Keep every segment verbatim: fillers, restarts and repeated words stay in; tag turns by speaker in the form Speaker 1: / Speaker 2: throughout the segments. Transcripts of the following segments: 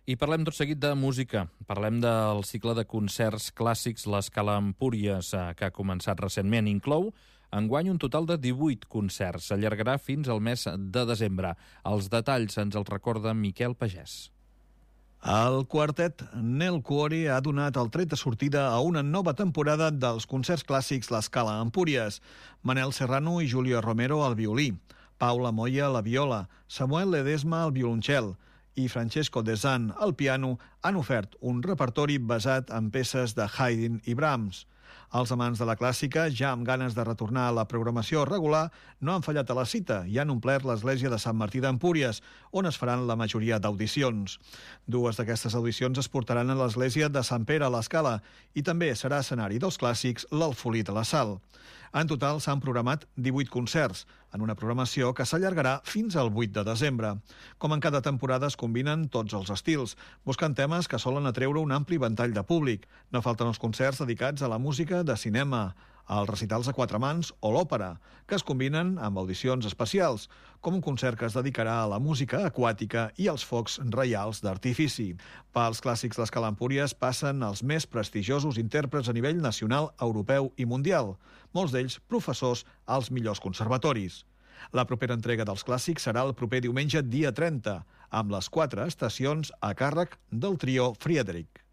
Speaker 1: I parlem tot seguit de música. Parlem del cicle de concerts clàssics l'Escala Empúries, que ha començat recentment. Inclou enguany un total de divuit concerts. S'allargarà fins al mes de desembre. Els detalls ens els recorda Miquel Pagès.
Speaker 2: El quartet Nel Cuore ha donat el tret de sortida a una nova temporada dels concerts clàssics l'Escala Empúries. Manel Serrano i Júlia Romero al violí, Paula Moya a la viola, Samuel Ledesma al violoncel i Francesco De Zan al piano han ofert un repertori basat en peces de Haydn i Brahms. Els amants de la clàssica, ja amb ganes de retornar a la programació regular, no han fallat a la cita i han omplert l'església de Sant Martí d'Empúries, on es faran la majoria d'audicions. Dues d'aquestes audicions es portaran a l'església de Sant Pere a l'Escala i també serà escenari dels clàssics l'Alfolí de la Sal. En total s'han programat divuit concerts, en una programació que s'allargarà fins al vuit de desembre. Com en cada temporada es combinen tots els estils, buscant temes que solen atreure un ampli ventall de públic. No falten els concerts dedicats a la música de cinema, als recitals a quatre mans o l'òpera, que es combinen amb audicions especials, com un concert que es dedicarà a la música aquàtica i als focs reials d'artifici. Pels clàssics l'Escala Empúries passen els més prestigiosos intèrprets a nivell nacional, europeu i mundial, molts d'ells professors als millors conservatoris. La propera entrega dels clàssics serà el proper diumenge dia trenta, amb les quatre estacions a càrrec del trio Friedrich.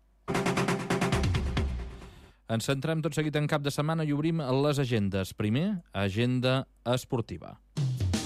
Speaker 1: Ens centrem tot seguit en cap de setmana i obrim les agendes. Primer, agenda esportiva.